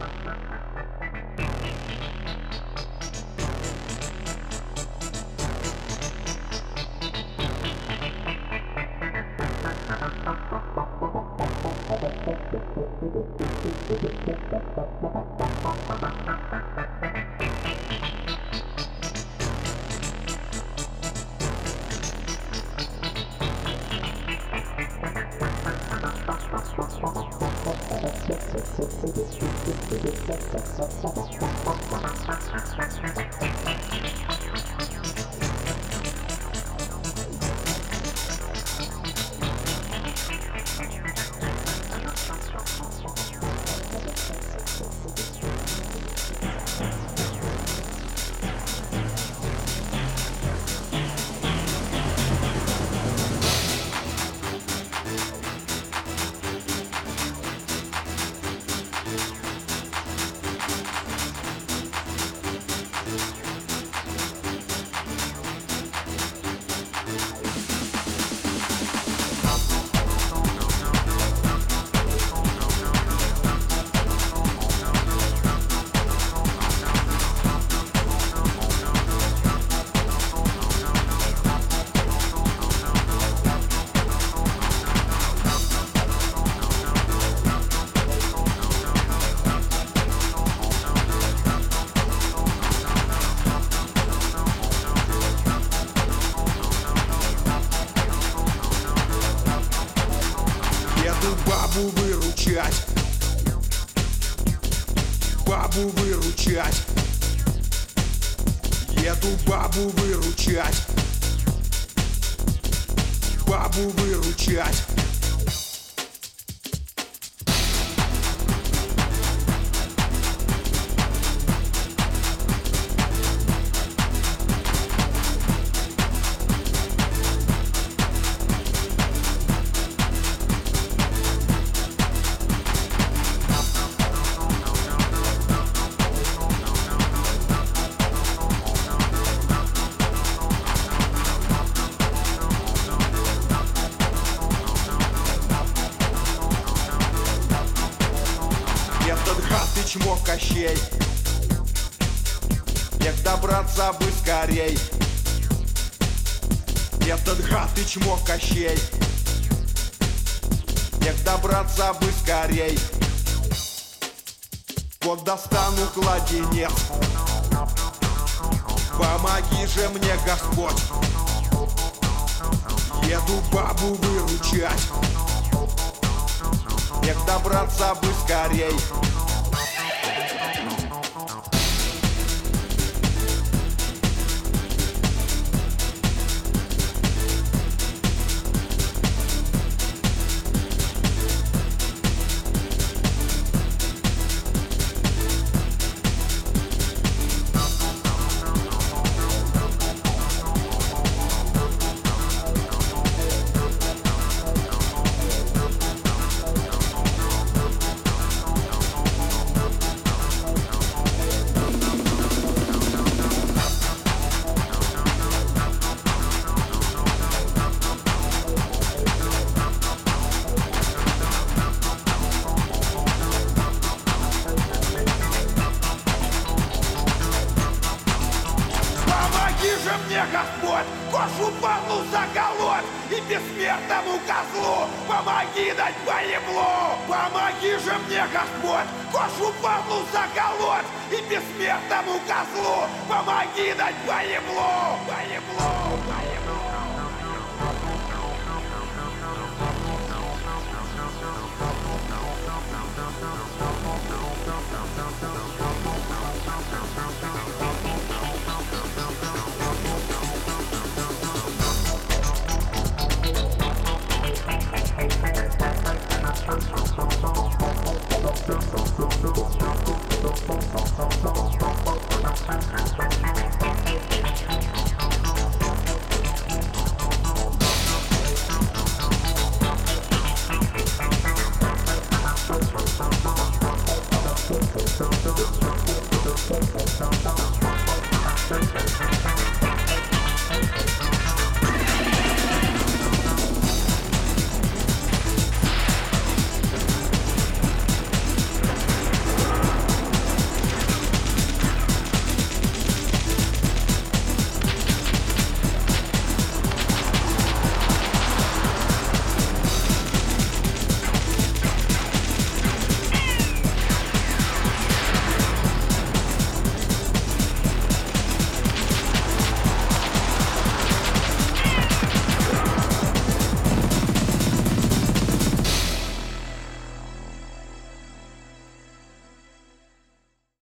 Бабу выручать, бабу выручать, еду бабу выручать, бабу выручать. Чмо Кощей, як добраться бы скорей. Этот гад и чмо Кощей, як добраться бы скорей. Вот достану кладенец, помоги же мне, Господь. Еду бабу выручать, як добраться бы скорей. Мне, Господь, кошу падлу заколоть и бессмертному козлу помоги дать по еблу. Помоги же мне, Господь, кошу падлу заколоть и бессмертному козлу помоги дать по еблу. По еблу, по еблу. Thank you.